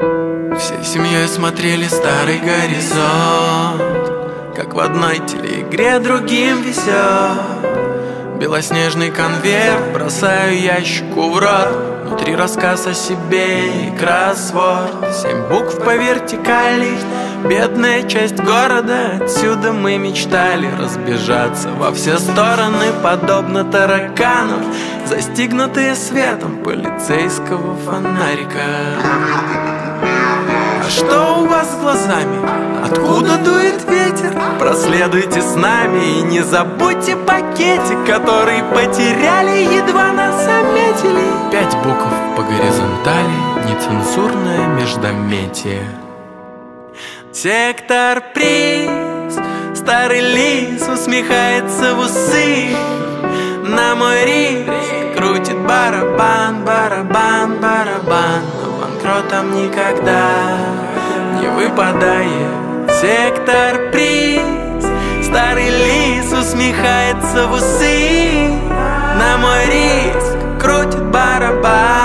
Всей семьей смотрели старый горизонт, как в одной телеигре другим везет. Белоснежный конверт бросаю ящику в рот. Внутри рассказ о себе и кроссворд. 7 букв по вертикали, бедная часть города. Отсюда мы мечтали разбежаться во все стороны, подобно тараканам, застигнутые светом полицейского фонарика. А что у вас с глазами? Откуда дует ветер? Проследуйте с нами и не забудьте пакетик, который потеряли, едва нас заметили. 5 букв по горизонтали, нецензурное междометие. Сектор приз, старый лис усмехается в усы. На мой риск крутит барабан, барабан, барабан. Но банкротом никогда не выпадает. Сектор приз, старый лис усмехается в усы. На мой риск крутит барабан,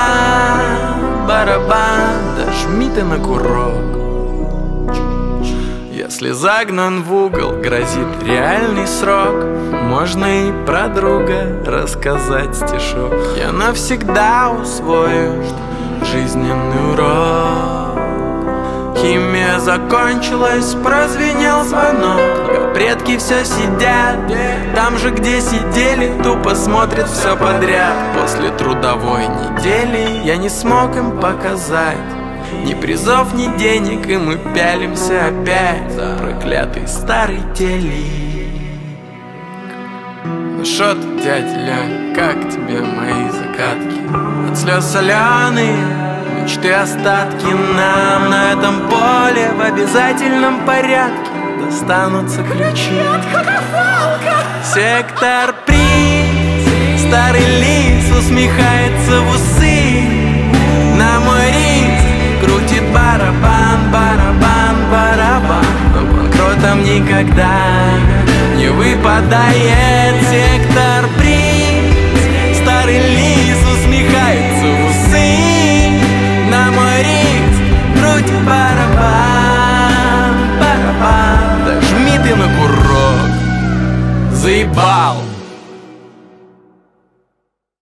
барабан. Дожми ты на курок. Если загнан в угол, грозит реальный срок. Можно и про друга рассказать стишок. Я навсегда усвою жизненный урок. Химия закончилась, прозвенел звонок. Предки все сидят там же, где сидели, тупо смотрят все подряд. После трудовой недели я не смог им показать ни призов, ни денег, и мы пялимся опять. Проклятый старый телек. Ну шо ты, дядя Лёнь, как тебе мои закатки? От слез соленые мечты остатки. Нам на этом поле в обязательном порядке достанутся ключи. Сектор приз, старый лис усмехается в усы. На мой риск крутит барабан, барабан, барабан. Но банкротом никогда не выпадает. Сектор